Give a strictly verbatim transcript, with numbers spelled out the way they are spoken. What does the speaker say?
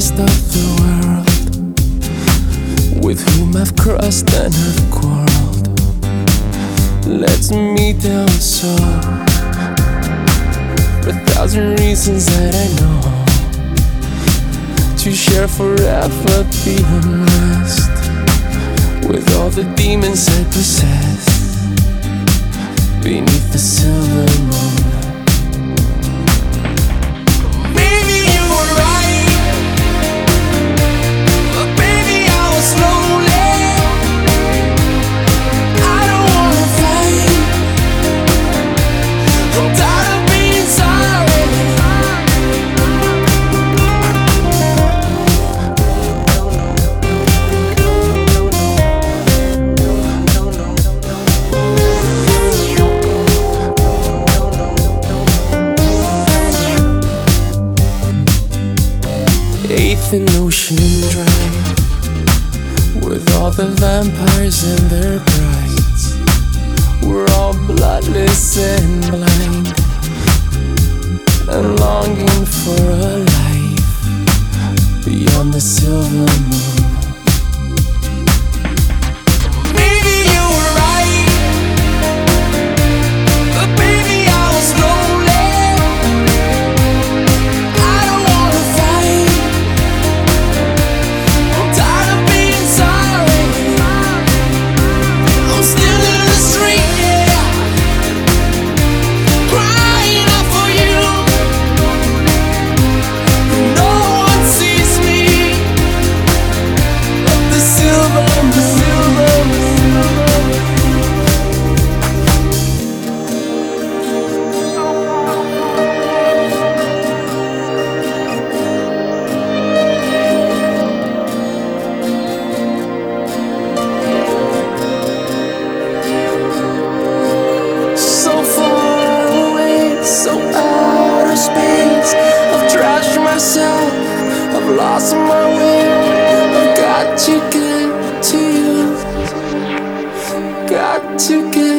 rest of the world, with whom I've crossed and have quarreled, lets me down so, for a thousand reasons that I know, to share forever the unrest with all the demons I possess beneath the silver moon. Eighth in Ocean Drive, with all the vampires and their brides. We're all bloodless and blind, and longing for a life beyond the silver moon. I've lost my way, I've got to get to you, got to get